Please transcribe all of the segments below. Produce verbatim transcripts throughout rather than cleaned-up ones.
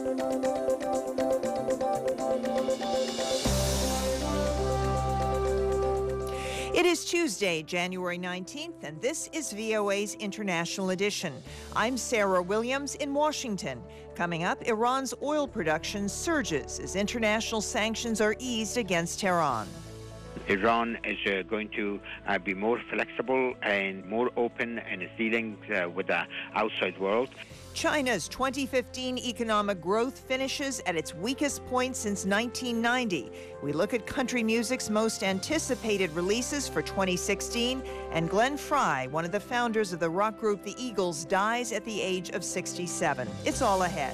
It is Tuesday, January nineteenth, and this is V O A's International Edition. I'm Sarah Williams in Washington. Coming up, Iran's oil production surges as international sanctions are eased against Tehran. Iran is uh, going to uh, be more flexible and more open and is dealing uh, with the outside world. China's twenty fifteen economic growth finishes at its weakest point since nineteen ninety. We look at country music's most anticipated releases for twenty sixteen, and Glenn Frey, one of the founders of the rock group The Eagles, dies at the age of sixty-seven. It's all ahead.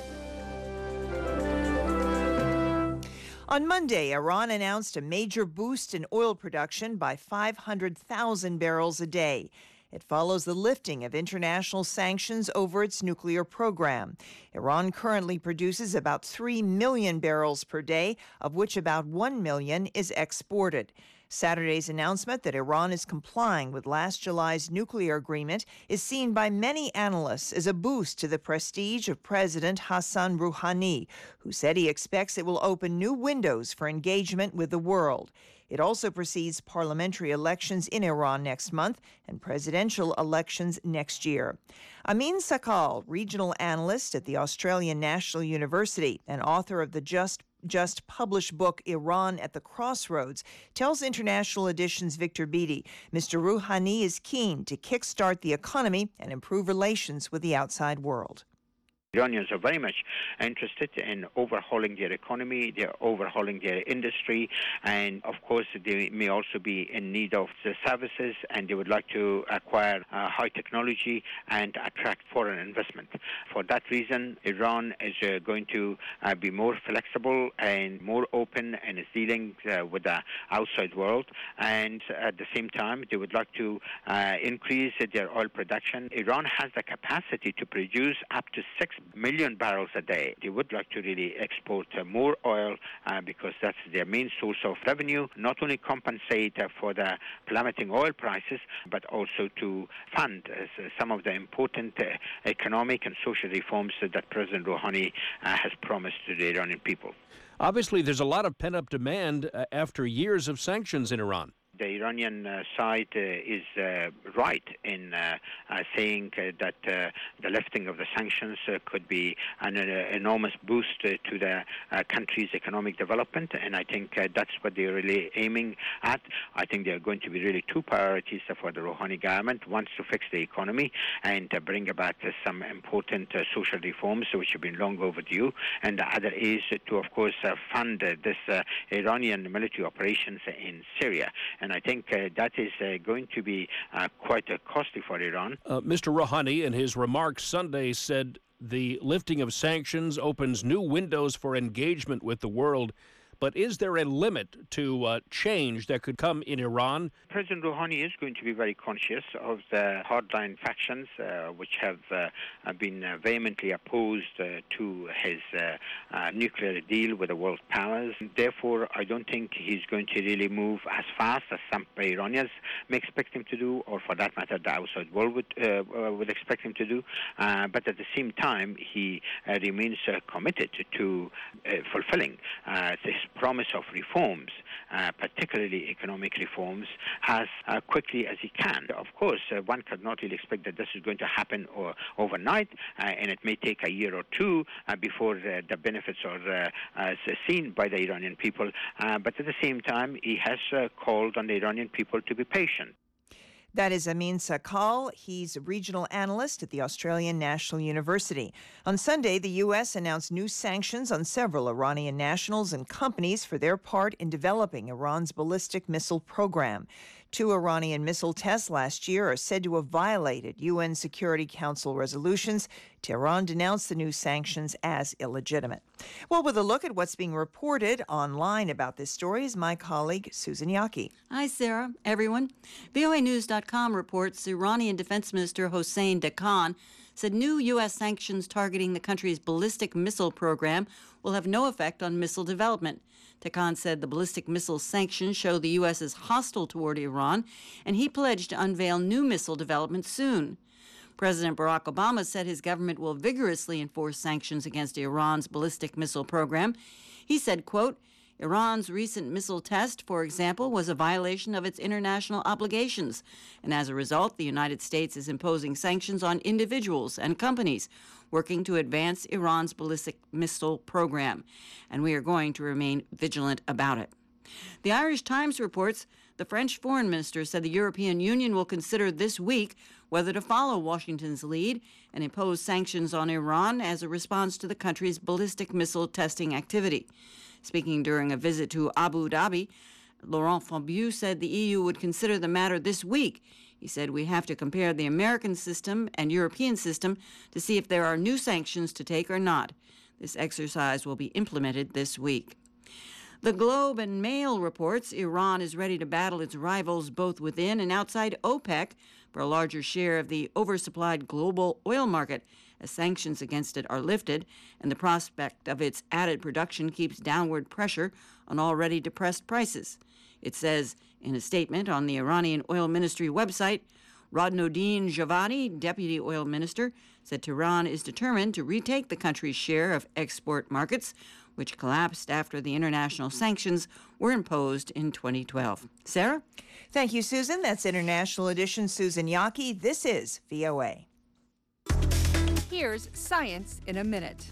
On Monday, Iran announced a major boost in oil production by five hundred thousand barrels a day. It follows the lifting of international sanctions over its nuclear program. Iran currently produces about three million barrels per day, of which about one million is exported. Saturday's announcement that Iran is complying with last July's nuclear agreement is seen by many analysts as a boost to the prestige of President Hassan Rouhani, who said he expects it will open new windows for engagement with the world. It also precedes parliamentary elections in Iran next month and presidential elections next year. Amin Saikal, regional analyst at the Australian National University and author of the just just published book Iran at the Crossroads, tells International Edition's Victor Beattie Mister Rouhani is keen to kickstart the economy and improve relations with the outside world. Iranians are very much interested in overhauling their economy, they're overhauling their industry, and of course they may also be in need of the services, and they would like to acquire uh, high technology and attract foreign investment. For that reason, Iran is uh, going to uh, be more flexible and more open and is dealing uh, with the outside world, and at the same time they would like to uh, increase their oil production. Iran has the capacity to produce up to six million barrels a day. They would like to really export uh, more oil uh, because that's their main source of revenue, not only compensate uh, for the plummeting oil prices, but also to fund uh, some of the important uh, economic and social reforms uh, that President Rouhani uh, has promised to the Iranian people. Obviously, there's a lot of pent-up demand uh, after years of sanctions in Iran. The Iranian uh, side uh, is uh, right in uh, uh, saying uh, that uh, the lifting of the sanctions uh, could be an uh, enormous boost uh, to the uh, country's economic development, and I think uh, that's what they're really aiming at. I think there are going to be really two priorities for the Rouhani government. One is to fix the economy and uh, bring about uh, some important uh, social reforms which have been long overdue, and the other is to, of course, uh, fund uh, this uh, Iranian military operations in Syria. And I think uh, that is uh, going to be uh, quite uh, costly for Iran. Uh, Mister Rouhani, in his remarks Sunday, said the lifting of sanctions opens new windows for engagement with the world. But is there a limit to uh, change that could come in Iran? President Rouhani is going to be very conscious of the hardline factions uh, which have uh, been uh, vehemently opposed uh, to his uh, uh, nuclear deal with the world powers. Therefore, I don't think he's going to really move as fast as some Iranians may expect him to do, or for that matter, the outside world would, uh, uh, would expect him to do. Uh, but at the same time, he uh, remains uh, committed to uh, fulfilling uh, this promise of reforms, uh, particularly economic reforms, as uh, quickly as he can. Of course, uh, one could not really expect that this is going to happen or, overnight, uh, and it may take a year or two uh, before uh, the benefits are uh, uh, seen by the Iranian people. Uh, but at the same time, he has uh, called on the Iranian people to be patient. That is Amin Saikal. He's a regional analyst at the Australian National University. On Sunday, the U S announced new sanctions on several Iranian nationals and companies for their part in developing Iran's ballistic missile program. Two Iranian missile tests last year are said to have violated U N Security Council resolutions. Tehran denounced the new sanctions as illegitimate. Well, with a look at what's being reported online about this story is my colleague, Susan Yaki. Hi, Sarah, everyone. V O A News dot com reports Iranian Defense Minister Hossein Dakhan said new U S sanctions targeting the country's ballistic missile program will have no effect on missile development. Dakhan said the ballistic missile sanctions show the U S is hostile toward Iran, and he pledged to unveil new missile development soon. President Barack Obama said his government will vigorously enforce sanctions against Iran's ballistic missile program. He said, quote, Iran's recent missile test, for example, was a violation of its international obligations, and as a result, the United States is imposing sanctions on individuals and companies working to advance Iran's ballistic missile program, and we are going to remain vigilant about it. The Irish Times reports the French foreign minister said the European Union will consider this week whether to follow Washington's lead and impose sanctions on Iran as a response to the country's ballistic missile testing activity. Speaking during a visit to Abu Dhabi, Laurent Fabius said the E U would consider the matter this week. He said we have to compare the American system and European system to see if there are new sanctions to take or not. This exercise will be implemented this week. The Globe and Mail reports Iran is ready to battle its rivals both within and outside OPEC for a larger share of the oversupplied global oil market as sanctions against it are lifted, and the prospect of its added production keeps downward pressure on already depressed prices. It says in a statement on the Iranian Oil Ministry website, Rodnodin Javadi, deputy oil minister, said Tehran is determined to retake the country's share of export markets, which collapsed after the international sanctions were imposed in twenty twelve. Sarah? Thank you, Susan. That's International Edition. Susan Yaki. This is V O A. Here's Science in a Minute.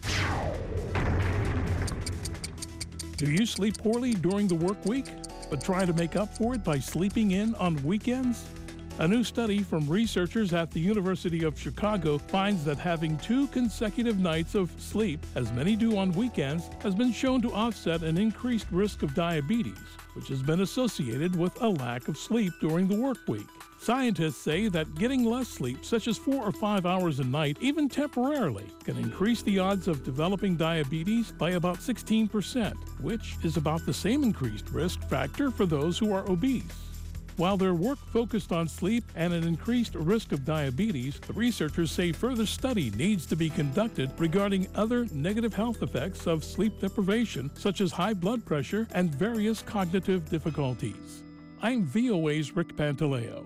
Do you sleep poorly during the work week, but try to make up for it by sleeping in on weekends? A new study from researchers at the University of Chicago finds that having two consecutive nights of sleep, as many do on weekends, has been shown to offset an increased risk of diabetes, which has been associated with a lack of sleep during the work week. Scientists say that getting less sleep, such as four or five hours a night, even temporarily, can increase the odds of developing diabetes by about sixteen percent, which is about the same increased risk factor for those who are obese. While their work focused on sleep and an increased risk of diabetes, the researchers say further study needs to be conducted regarding other negative health effects of sleep deprivation, such as high blood pressure and various cognitive difficulties. I'm V O A's Rick Pantaleo.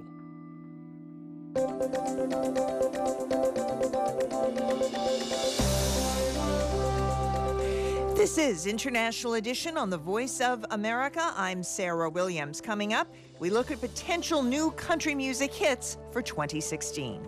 This is International Edition on the Voice of America. I'm Sarah Williams. Coming up, we look at potential new country music hits for twenty sixteen.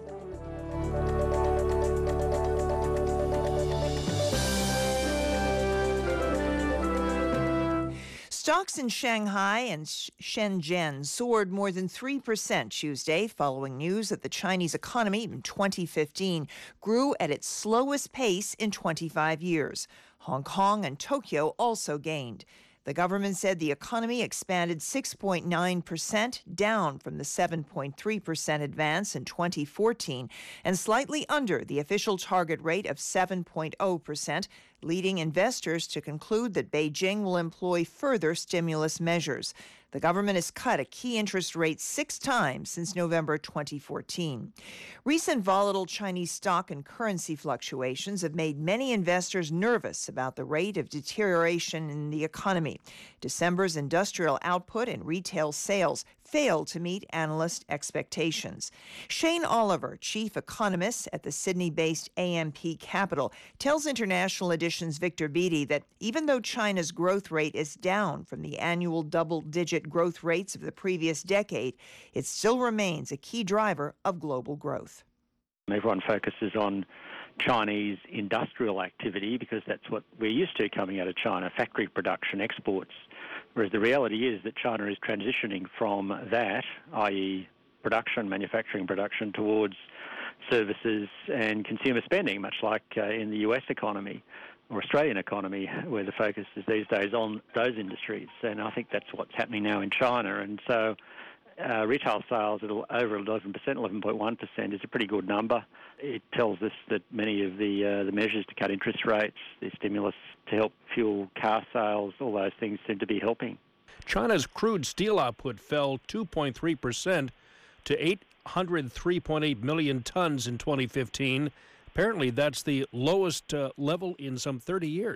Stocks in Shanghai and Shenzhen soared more than three percent Tuesday following news that the Chinese economy in twenty fifteen grew at its slowest pace in twenty-five years. Hong Kong and Tokyo also gained. The government said the economy expanded six point nine percent, down from the seven point three percent advance in twenty fourteen, and slightly under the official target rate of seven point zero percent, leading investors to conclude that Beijing will employ further stimulus measures. The government has cut a key interest rate six times since November twenty fourteen. Recent volatile Chinese stock and currency fluctuations have made many investors nervous about the rate of deterioration in the economy. December's industrial output and retail sales failed to meet analyst expectations. Shane Oliver, chief economist at the Sydney-based A M P Capital, tells International Edition's Victor Beattie that even though China's growth rate is down from the annual double-digit growth rates of the previous decade, it still remains a key driver of global growth. Everyone focuses on Chinese industrial activity because that's what we're used to coming out of China, factory production, exports. Whereas the reality is that China is transitioning from that, that is production, manufacturing production, towards services and consumer spending, much like uh, in the U S economy or Australian economy, where the focus is these days on those industries. And I think that's what's happening now in China. And so uh, retail sales at over eleven percent, eleven point one percent is a pretty good number. It tells us that many of the uh, the measures to cut interest rates, the stimulus to help fuel car sales, all those things seem to be helping. China's crude steel output fell two point three percent to eight hundred three point eight million tons in twenty fifteen. Apparently, that's the lowest uh, level in some thirty years.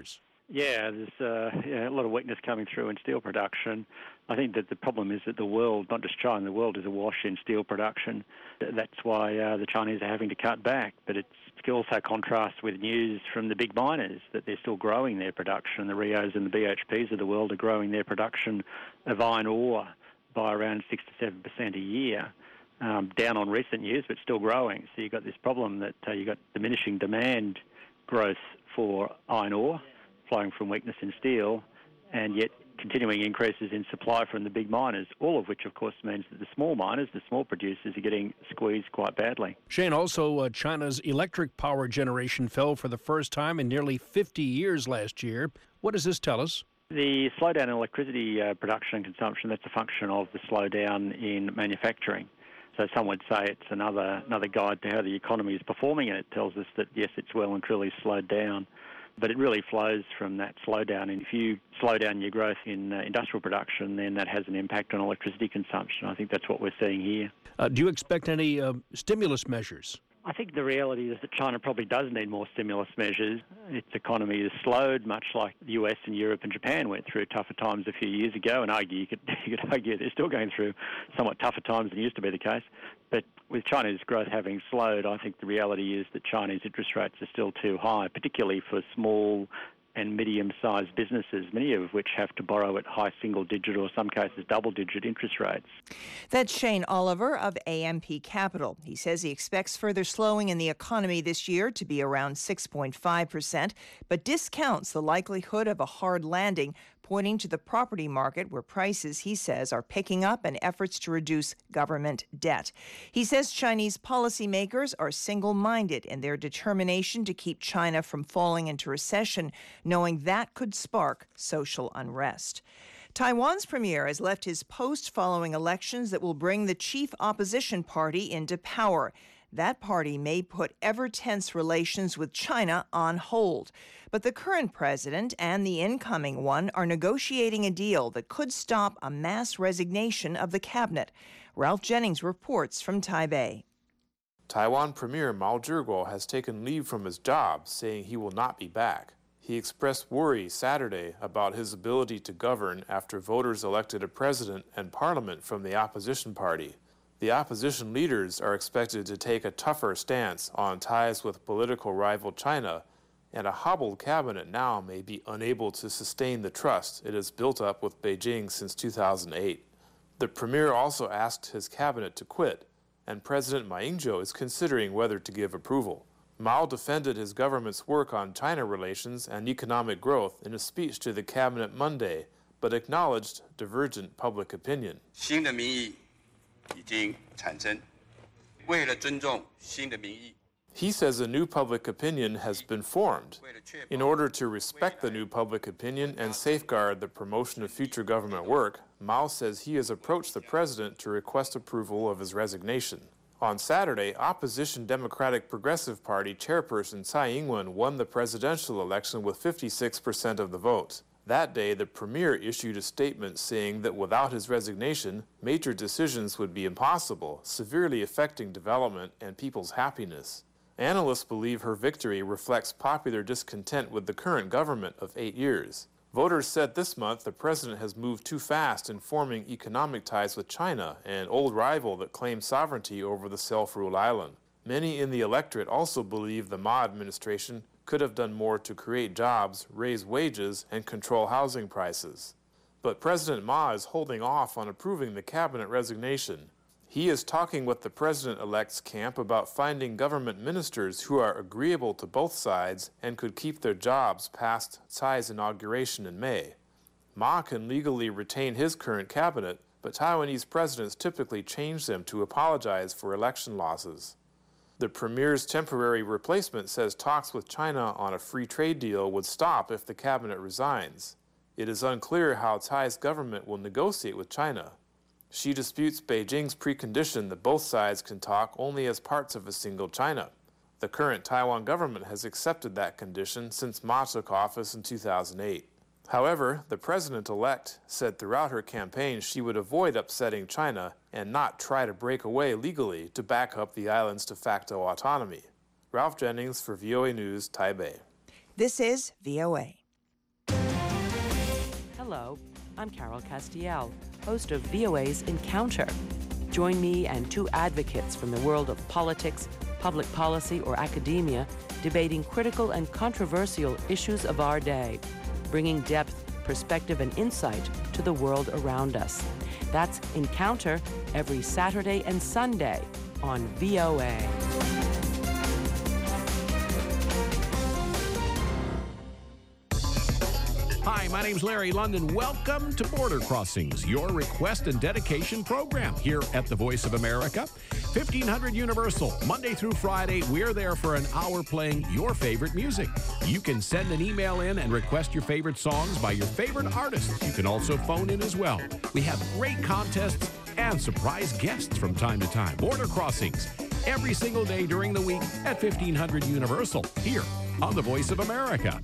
Yeah, there's uh, yeah, a lot of weakness coming through in steel production. I think that the problem is that the world, not just China, the world is awash in steel production. That's why uh, the Chinese are having to cut back. But it also contrasts with news from the big miners that they're still growing their production. The Rios and the B H Ps of the world are growing their production of iron ore by around six to seven percent a year. Um, down on recent years, but still growing. So you've got this problem that uh, you've got diminishing demand growth for iron ore flowing from weakness in steel, and yet continuing increases in supply from the big miners, all of which, of course, means that the small miners, the small producers, are getting squeezed quite badly. Shane, also uh, China's electric power generation fell for the first time in nearly fifty years last year. What does this tell us? The slowdown in electricity uh, production and consumption, that's a function of the slowdown in manufacturing. So some would say it's another another guide to how the economy is performing, and it tells us that, yes, it's well and truly slowed down. But it really flows from that slowdown. And if you slow down your growth in uh, industrial production, then that has an impact on electricity consumption. I think that's what we're seeing here. Uh, do you expect any uh, stimulus measures? I think the reality is that China probably does need more stimulus measures. Its economy is slowed, much like the U S and Europe and Japan went through tougher times a few years ago, and argue you could, you could argue they're still going through somewhat tougher times than used to be the case. But with China's growth having slowed, I think the reality is that Chinese interest rates are still too high, particularly for small and medium-sized businesses, many of which have to borrow at high single-digit or some cases double-digit interest rates. That's Shane Oliver of A M P Capital. He says he expects further slowing in the economy this year to be around six point five percent, but discounts the likelihood of a hard landing, pointing to the property market where prices, he says, are picking up and efforts to reduce government debt. He says Chinese policymakers are single-minded in their determination to keep China from falling into recession, knowing that could spark social unrest. Taiwan's premier has left his post following elections that will bring the chief opposition party into power. That party may put ever-tense relations with China on hold. But the current president and the incoming one are negotiating a deal that could stop a mass resignation of the cabinet. Ralph Jennings reports from Taipei. Taiwan Premier Mao Zhiguo has taken leave from his job, saying he will not be back. He expressed worry Saturday about his ability to govern after voters elected a president and parliament from the opposition party. The opposition leaders are expected to take a tougher stance on ties with political rival China, and a hobbled cabinet now may be unable to sustain the trust it has built up with Beijing since two thousand eight. The premier also asked his cabinet to quit, and President Ma Ying-jeou is considering whether to give approval. Mao defended his government's work on China relations and economic growth in a speech to the cabinet Monday, but acknowledged divergent public opinion. He says a new public opinion has been formed. In order to respect the new public opinion and safeguard the promotion of future government work, Mao says he has approached the president to request approval of his resignation. On Saturday, opposition Democratic Progressive Party chairperson Tsai Ing-wen won the presidential election with fifty-six percent of the vote. That day, the premier issued a statement saying that without his resignation, major decisions would be impossible, severely affecting development and people's happiness. Analysts believe her victory reflects popular discontent with the current government of eight years. Voters said this month the president has moved too fast in forming economic ties with China, an old rival that claims sovereignty over the self-ruled island. Many in the electorate also believe the Ma administration could have done more to create jobs, raise wages, and control housing prices. But President Ma is holding off on approving the cabinet resignation. He is talking with the president-elect's camp about finding government ministers who are agreeable to both sides and could keep their jobs past Tsai's inauguration in May. Ma can legally retain his current cabinet, but Taiwanese presidents typically change them to apologize for election losses. The premier's temporary replacement says talks with China on a free trade deal would stop if the cabinet resigns. It is unclear how Tsai's government will negotiate with China. She disputes Beijing's precondition that both sides can talk only as parts of a single China. The current Taiwan government has accepted that condition since Ma took office in two thousand eight. However, the president-elect said throughout her campaign she would avoid upsetting China and not try to break away legally to back up the island's de facto autonomy. Ralph Jennings for V O A News, Taipei. This is V O A. Hello, I'm Carol Castiel, host of V O A's Encounter. Join me and two advocates from the world of politics, public policy, or academia debating critical and controversial issues of our day, bringing depth, perspective, and insight to the world around us. That's Encounter every Saturday and Sunday on V O A. Hi, my name's Larry London. Welcome to Border Crossings, your request and dedication program here at the Voice of America. fifteen hundred Universal, Monday through Friday, we're there for an hour playing your favorite music. You can send an email in and request your favorite songs by your favorite artists. You can also phone in as well. We have great contests and surprise guests from time to time. Border Crossings, every single day during the week at fifteen hundred Universal, here on the Voice of America.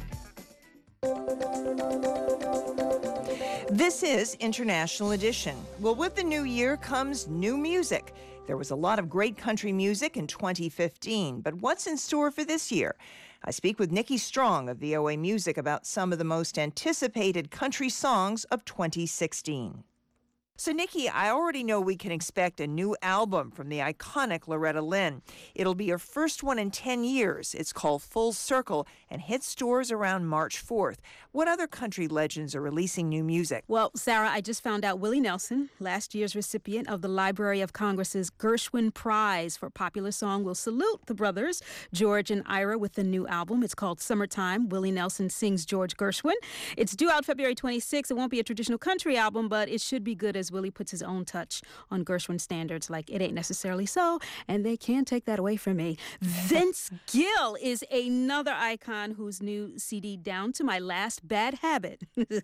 This is International Edition. Well, with the new year comes new music. There was a lot of great country music in twenty fifteen, but what's in store for this year? I speak with Nikki Strong of V O A Music about some of the most anticipated country songs of twenty sixteen. So, Nikki, I already know we can expect a new album from the iconic Loretta Lynn. It'll be her first one in ten years. It's called Full Circle and hits stores around March fourth. What other country legends are releasing new music? Well, Sarah, I just found out Willie Nelson, last year's recipient of the Library of Congress's Gershwin Prize for Popular Song, will salute the brothers, George and Ira, with the new album. It's called Summertime. Willie Nelson sings George Gershwin. It's due out February twenty-sixth. It won't be a traditional country album, but it should be good as Willie puts his own touch on Gershwin standards like It Ain't Necessarily So, and they can't take that away from me. Vince Gill is another icon whose new C D, Down to My Last Bad Habit,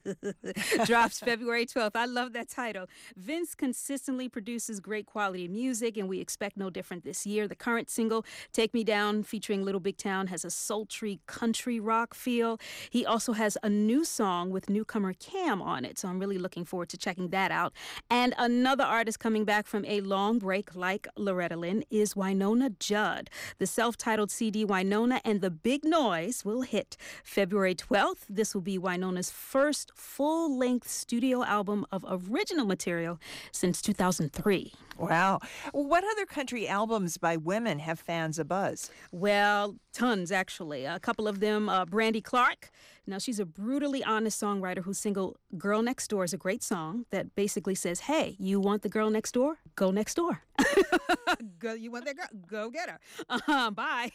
drops February twelfth. I love that title. Vince consistently produces great quality music, and we expect no different this year. The current single, Take Me Down, featuring Little Big Town, has a sultry country rock feel. He also has a new song with newcomer Cam on it, so I'm really looking forward to checking that out. And another artist coming back from a long break like Loretta Lynn is Wynonna Judd. The self-titled C D, Wynonna and the Big Noise, will hit February twelfth. This will be Wynonna's first full-length studio album of original material since two thousand three. Wow. What other country albums by women have fans abuzz? Well, tons, actually. A couple of them, uh, Brandy Clark. Now, she's a brutally honest songwriter whose single Girl Next Door is a great song that basically says, hey, you want the girl next door? Go next door. Go, you want that girl? Go get her. Uh-huh, bye.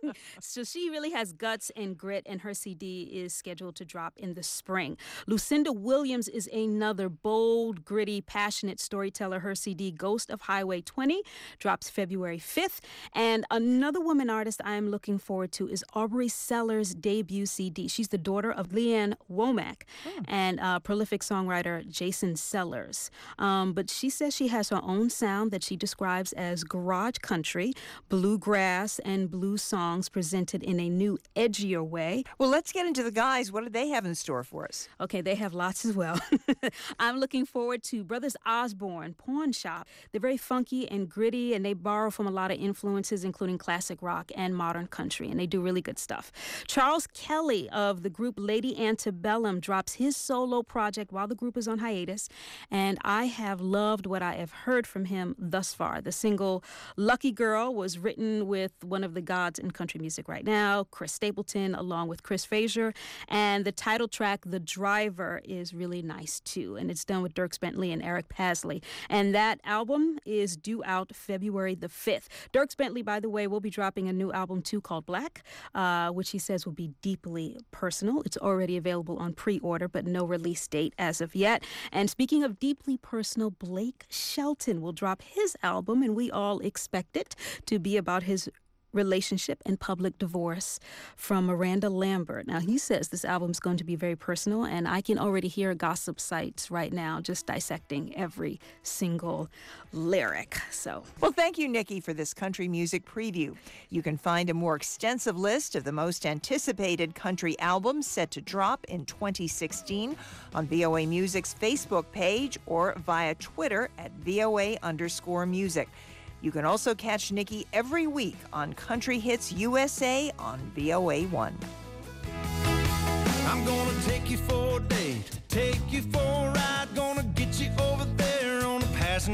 So she really has guts and grit, and her C D is scheduled to drop in the spring. Lucinda Williams is another bold, gritty, passionate storyteller. Her C D, Ghost of Highway twenty, drops February fifth. And another woman artist I am looking forward to is Aubrey Sellers' debut C D. She's the daughter of Leanne Womack oh. and uh, prolific songwriter Jason Sellers. Um, but she says she has her own sound that she describes as garage country, bluegrass, and blues songs presented in a new, edgier way. Well, let's get into the guys. What do they have in store for us? Okay, they have lots as well. I'm looking forward to Brothers Osborne, Pawn Shop. They're very funky and gritty, and they borrow from a lot of influences, including classic rock and modern country, and they do really good stuff. Charles Kelly of the group Lady Antebellum drops his solo project while the group is on hiatus, and I have loved what I have heard from him thus far. The single Lucky Girl was written with one of the gods in country music right now, Chris Stapleton, along with Chris Frazier, and the title track, The Driver, is really nice too, and it's done with Dierks Bentley and Eric Pasley, and that album is due out February the fifth. Dierks Bentley, by the way, will be dropping a new album too called Black, uh, which he says will be deeply personal. It's already available on pre-order, but no release date as of yet. And speaking of deeply personal, Blake Shelton will drop his album, and we all expect it to be about his relationship and public divorce from Miranda Lambert. Now, he says this album is going to be very personal, and I can already hear gossip sites right now just dissecting every single lyric. So, well, thank you, Nikki, for this country music preview. You can find a more extensive list of the most anticipated country albums set to drop in twenty sixteen on V O A Music's Facebook page or via Twitter at V O A underscore music. You can also catch Nikki every week on Country Hits U S A on V O A one. I'm gonna take you for a date, take you for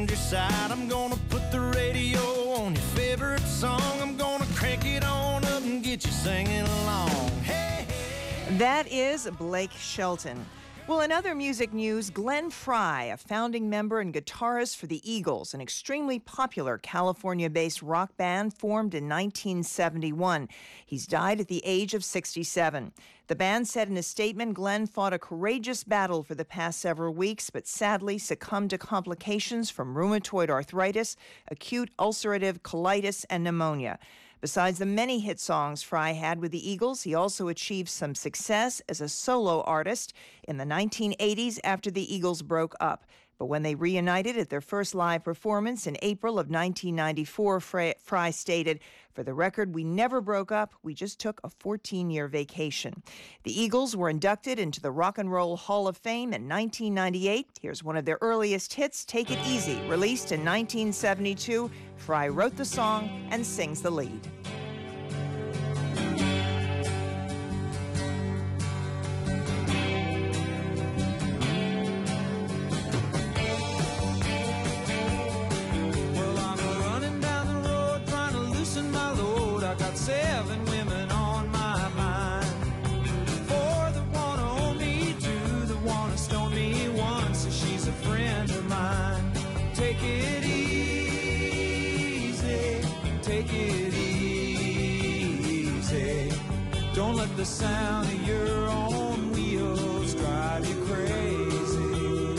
passenger side. I'm gonna put the radio on your favorite song. I'm gonna crank it on up and get you singing along. Hey, hey. That is Blake Shelton. Well, in other music news, Glenn Frey, a founding member and guitarist for the Eagles, an extremely popular California-based rock band formed in nineteen seventy-one. He's died at the age of sixty-seven. The band said in a statement, Glenn fought a courageous battle for the past several weeks, but sadly succumbed to complications from rheumatoid arthritis, acute ulcerative colitis, and pneumonia. Besides the many hit songs Frey had with the Eagles, he also achieved some success as a solo artist in the nineteen eighties after the Eagles broke up. But when they reunited at their first live performance in April of nineteen ninety-four, Frey, Frey stated, "For the record, we never broke up. We just took a fourteen-year vacation." The Eagles were inducted into the Rock and Roll Hall of Fame in nineteen ninety-eight. Here's one of their earliest hits, Take It Easy. Released in nineteen seventy-two, Frey wrote the song and sings the lead. Seven women on my mind. Four that wanna own me, two that wanna stone me, one says she's a friend of mine. Take it easy, take it easy. Don't let the sound of your own wheels drive you crazy.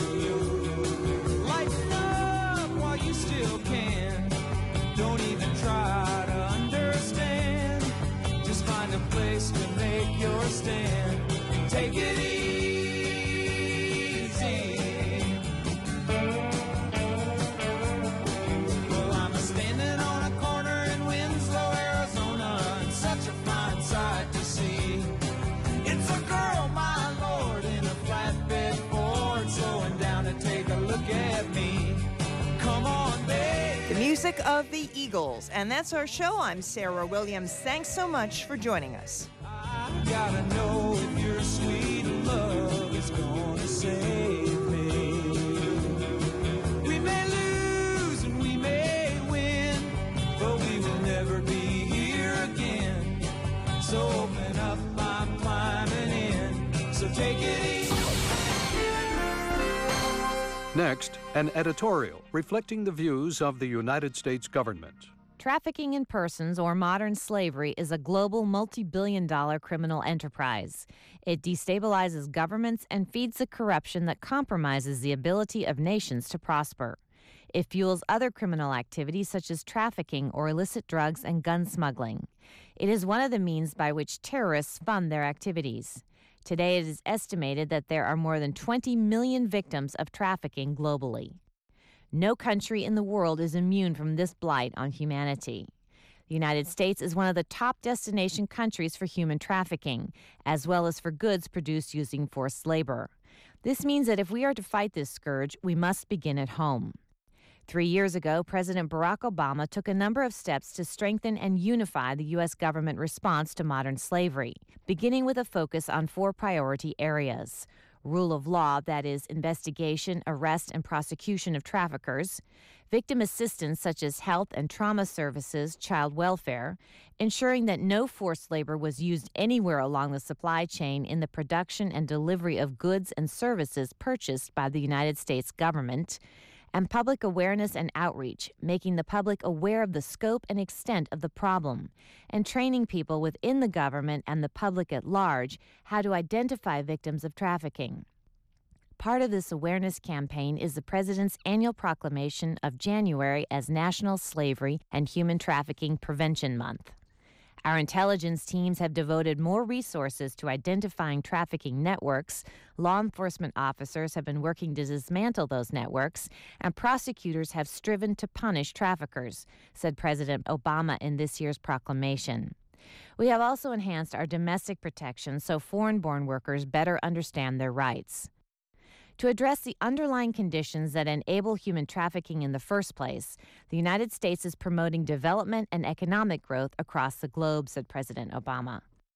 Lighten up while you still can. Don't even try to understand. Just find a place to make your stand. Take it easy. Well, I'm standing on a corner in Winslow, Arizona, and such a fine sight to see. It's a girl, my lord, in a flatbed Ford, slowing down to take a look at me. Come on, babe. The music of the Eagles. And that's our show. I'm Sarah Williams. Thanks so much for joining us. I gotta know if your sweet love is gonna save me. We may lose and we may win, but we will never be here again. So open up, I'm climbing in. So take it easy. Next, an editorial reflecting the views of the United States government. Trafficking in persons or modern slavery is a global multi-billion dollar criminal enterprise. It destabilizes governments and feeds the corruption that compromises the ability of nations to prosper. It fuels other criminal activities such as trafficking or illicit drugs and gun smuggling. It is one of the means by which terrorists fund their activities. Today, it is estimated that there are more than twenty million victims of trafficking globally. No country in the world is immune from this blight on humanity. The United States is one of the top destination countries for human trafficking, as well as for goods produced using forced labor. This means that if we are to fight this scourge, we must begin at home. Three years ago, President Barack Obama took a number of steps to strengthen and unify the U S government response to modern slavery, beginning with a focus on four priority areas: rule of law, that is, investigation, arrest, and prosecution of traffickers; victim assistance, such as health and trauma services, child welfare; ensuring that no forced labor was used anywhere along the supply chain in the production and delivery of goods and services purchased by the United States government; and public awareness and outreach, making the public aware of the scope and extent of the problem, and training people within the government and the public at large how to identify victims of trafficking. Part of this awareness campaign is the President's annual proclamation of January as National Slavery and Human Trafficking Prevention Month. Our intelligence teams have devoted more resources to identifying trafficking networks, law enforcement officers have been working to dismantle those networks, and prosecutors have striven to punish traffickers, said President Obama in this year's proclamation. We have also enhanced our domestic protections so foreign-born workers better understand their rights. To address the underlying conditions that enable human trafficking in the first place, the United States is promoting development and economic growth across the globe, said President Obama.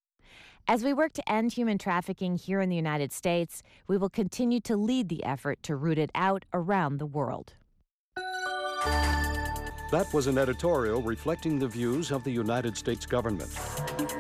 As we work to end human trafficking here in the United States, we will continue to lead the effort to root it out around the world. That was an editorial reflecting the views of the United States government.